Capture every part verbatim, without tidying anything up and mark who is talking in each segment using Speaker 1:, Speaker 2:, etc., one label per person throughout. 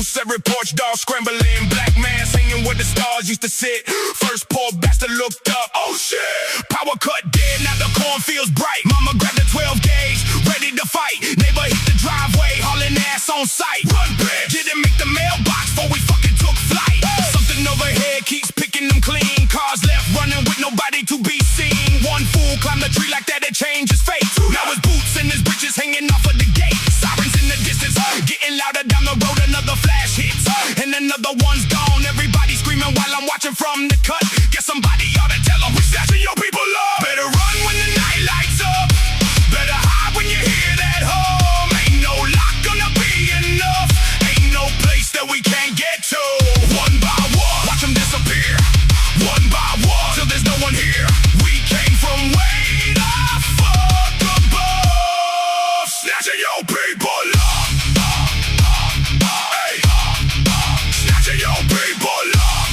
Speaker 1: juice, every porch dog scrambling. Black man singing where the stars used to sit. First poor bastard looked up, oh shit. Power cut dead, now the cornfield's bright. Mama grabbed the twelve gauge, ready to fight. Neighbor hit the driveway, hauling ass on sight. Run, bitch! Didn't make the mailbox before we fucking took flight. Hey. Something overhead keeps picking them clean. Cars left running with nobody to be seen. One fool climbed the tree like that, it changed his fate. Now his boots and his britches hanging off of the gate. Sirens in the distance, getting louder down the road. Another flash hits, and another one's gone. Everybody screaming while I'm watching from the cut. Guess somebody ought to tell them we snatching your people up. Better run when the night lights up. Better hide when you hear that hum. Ain't no lock gonna be enough. Ain't no place that we can't get to. One by one, watch them disappear. One by one, till there's no one here. We came from way the fuck above. Snatching your people up. Hey, snatching your people up.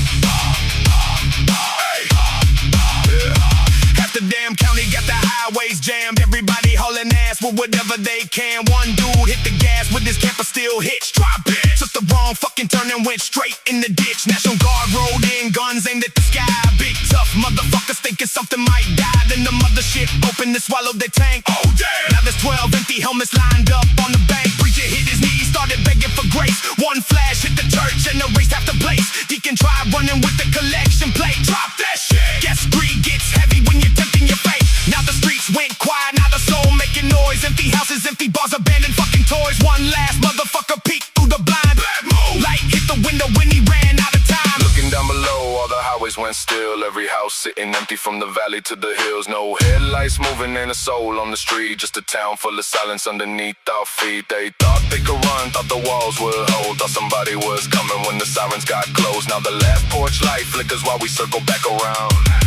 Speaker 1: Hey, yeah. Half the damn county got the highways jammed. Everybody hauling ass with whatever they can. One dude hit the gas with his camper still hitched. Drop it. Took the wrong fucking turn and went straight in the ditch. National Guard rolled in, guns aimed at the sky. Big tough motherfuckers thinking something might die. Then the mothership opened and swallowed their tank. Oh damn! Now there's twelve empty helmets lined up on the bank. Preacher hit his knees, started begging for grace. One flash hit the church and erased half the place. Deacon tried running with the collection plate. Drop that shit! Guess greed gets heavy when you're tempting your fate. Now the streets went quiet, now the soul making noise. Empty houses, empty bars, abandoned fucking toys. One last motherfucker peeked through the blind. Bad move. Light hit the window when he ran out of time.
Speaker 2: Looking down below, all the highways went still. Every house sitting empty from the valley to the hills. No headlights moving, ain't a soul on the street. Just a town full of silence underneath our feet. They thought they could run, thought the walls would hold. Thought somebody was coming when the sirens got close. Now the last porch light flickers while we circle back around.